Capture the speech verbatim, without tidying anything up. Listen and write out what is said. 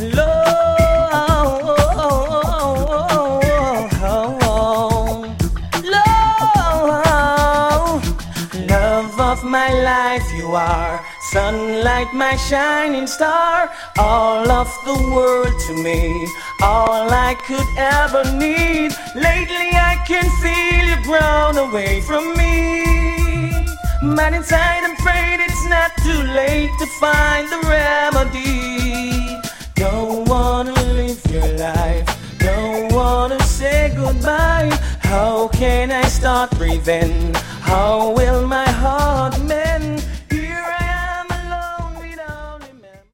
Love, love, love of my life, you are sunlight, my shining star, all of the world to me, all I could ever need. Lately I can feel you grown away from me, but inside I'm afraid it's not too late to find the remedy. Don't wanna live your life, don't wanna say goodbye. How can I start breathing? How will my